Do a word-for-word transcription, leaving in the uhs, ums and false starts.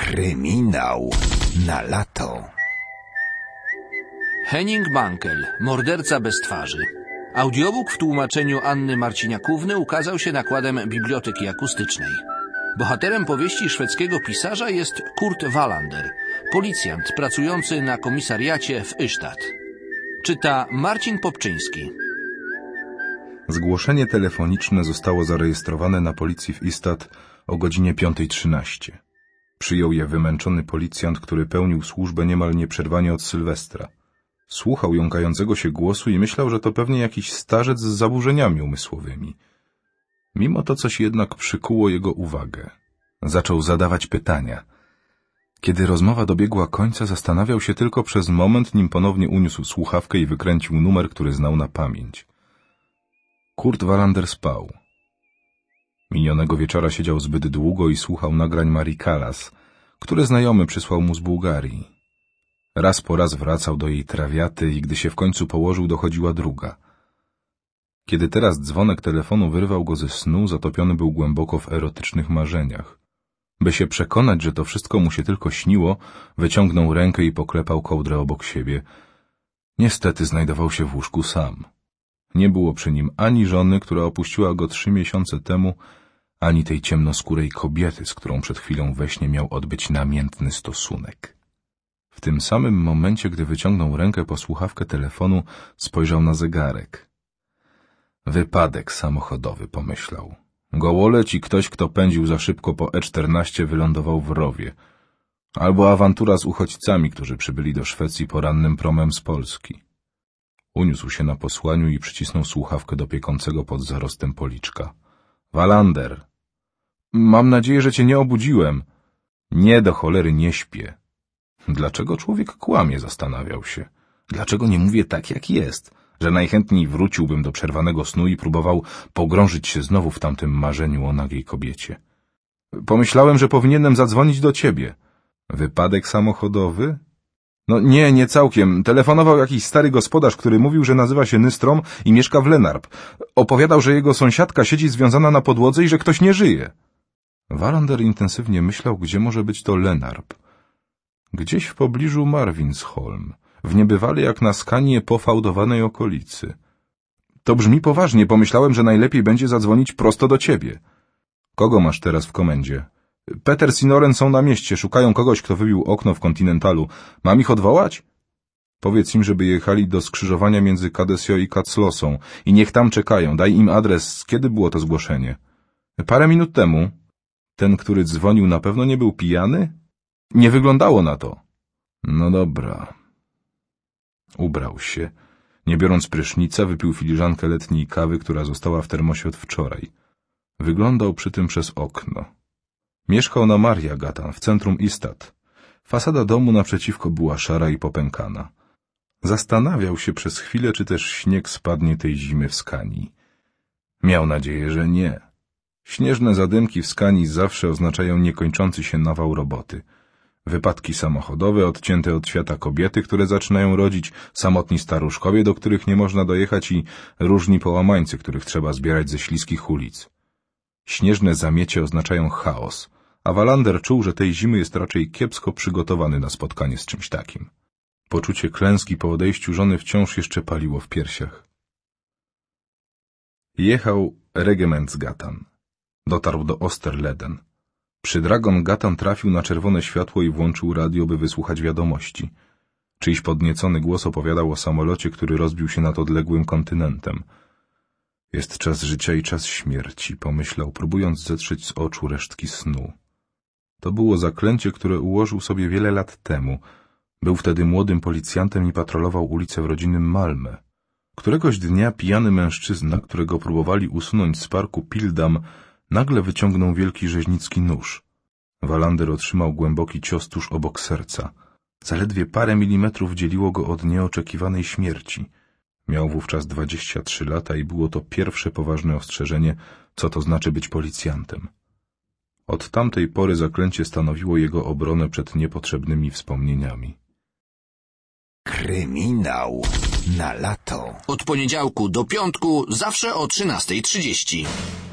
Kryminał na lato. Henning Mankell, morderca bez twarzy. Audiobook w tłumaczeniu Anny Marciniakówny ukazał się nakładem Biblioteki Akustycznej. Bohaterem powieści szwedzkiego pisarza jest Kurt Wallander, policjant pracujący na komisariacie w Ystad. Czyta Marcin Popczyński. Zgłoszenie telefoniczne zostało zarejestrowane na policji w Ystad o godzinie piątej trzynaście. Przyjął je wymęczony policjant, który pełnił służbę niemal nieprzerwanie od Sylwestra. Słuchał jąkającego się głosu i myślał, że to pewnie jakiś starzec z zaburzeniami umysłowymi. Mimo to coś jednak przykuło jego uwagę. Zaczął zadawać pytania. Kiedy rozmowa dobiegła końca, zastanawiał się tylko przez moment, nim ponownie uniósł słuchawkę i wykręcił numer, który znał na pamięć. Kurt Wallander spał. Minionego wieczora siedział zbyt długo i słuchał nagrań Marii Callas, które znajomy przysłał mu z Bułgarii. Raz po raz wracał do jej trawiaty i gdy się w końcu położył, dochodziła druga. Kiedy teraz dzwonek telefonu wyrwał go ze snu, zatopiony był głęboko w erotycznych marzeniach. By się przekonać, że to wszystko mu się tylko śniło, wyciągnął rękę i poklepał kołdrę obok siebie. Niestety znajdował się w łóżku sam. Nie było przy nim ani żony, która opuściła go trzy miesiące temu, ani tej ciemnoskórej kobiety, z którą przed chwilą we śnie miał odbyć namiętny stosunek. W tym samym momencie, gdy wyciągnął rękę po słuchawkę telefonu, spojrzał na zegarek. Wypadek samochodowy, pomyślał. Gołoleć i ktoś, kto pędził za szybko po E czternaście, wylądował w rowie. Albo awantura z uchodźcami, którzy przybyli do Szwecji porannym promem z Polski. Uniósł się na posłaniu i przycisnął słuchawkę do piekącego pod zarostem policzka. Wallander. Mam nadzieję, że cię nie obudziłem. Nie, do cholery nie śpię. Dlaczego człowiek kłamie, zastanawiał się. Dlaczego nie mówię tak, jak jest? Że najchętniej wróciłbym do przerwanego snu i próbował pogrążyć się znowu w tamtym marzeniu o nagiej kobiecie. Pomyślałem, że powinienem zadzwonić do ciebie. Wypadek samochodowy? No nie, nie całkiem. Telefonował jakiś stary gospodarz, który mówił, że nazywa się Nystrom i mieszka w Lenarp. Opowiadał, że jego sąsiadka siedzi związana na podłodze i że ktoś nie żyje. Wallander intensywnie myślał, gdzie może być to Lenarp. Gdzieś w pobliżu Marwinsholm, w niebywale jak na skanie pofałdowanej okolicy. To brzmi poważnie, pomyślałem, że najlepiej będzie zadzwonić prosto do ciebie. Kogo masz teraz w komendzie? Peters i Noren są na mieście, szukają kogoś, kto wybił okno w Kontynentalu. Mam ich odwołać? Powiedz im, żeby jechali do skrzyżowania między Kadesio i Kaclosą i niech tam czekają. Daj im adres. Kiedy było to zgłoszenie? Parę minut temu. Ten, który dzwonił, na pewno nie był pijany? Nie wyglądało na to. No dobra. Ubrał się. Nie biorąc prysznica, wypił filiżankę letniej kawy, która została w termosie od wczoraj. Wyglądał przy tym przez okno. Mieszkał na Maria Gatan, w centrum Ystad. Fasada domu naprzeciwko była szara i popękana. Zastanawiał się przez chwilę, czy też śnieg spadnie tej zimy w Skanii. Miał nadzieję, że nie. Śnieżne zadymki w Skanii zawsze oznaczają niekończący się nawał roboty. Wypadki samochodowe, odcięte od świata kobiety, które zaczynają rodzić, samotni staruszkowie, do których nie można dojechać i różni połamańcy, których trzeba zbierać ze śliskich ulic. Śnieżne zamiecie oznaczają chaos, a Wallander czuł, że tej zimy jest raczej kiepsko przygotowany na spotkanie z czymś takim. Poczucie klęski po odejściu żony wciąż jeszcze paliło w piersiach. Jechał Regementsgatan. Dotarł do Osterleden. Przy Dragon Gatan trafił na czerwone światło i włączył radio, by wysłuchać wiadomości. Czyjś podniecony głos opowiadał o samolocie, który rozbił się nad odległym kontynentem. Jest czas życia i czas śmierci, pomyślał, próbując zetrzeć z oczu resztki snu. To było zaklęcie, które ułożył sobie wiele lat temu. Był wtedy młodym policjantem i patrolował ulicę w rodzinnym Malmö. Któregoś dnia pijany mężczyzna, którego próbowali usunąć z parku Pildam, nagle wyciągnął wielki rzeźnicki nóż. Wallander otrzymał głęboki cios tuż obok serca. Zaledwie parę milimetrów dzieliło go od nieoczekiwanej śmierci. Miał wówczas dwadzieścia trzy lata i było to pierwsze poważne ostrzeżenie, co to znaczy być policjantem. Od tamtej pory zaklęcie stanowiło jego obronę przed niepotrzebnymi wspomnieniami. Kryminał na lato. Od poniedziałku do piątku zawsze o trzynastej trzydzieści.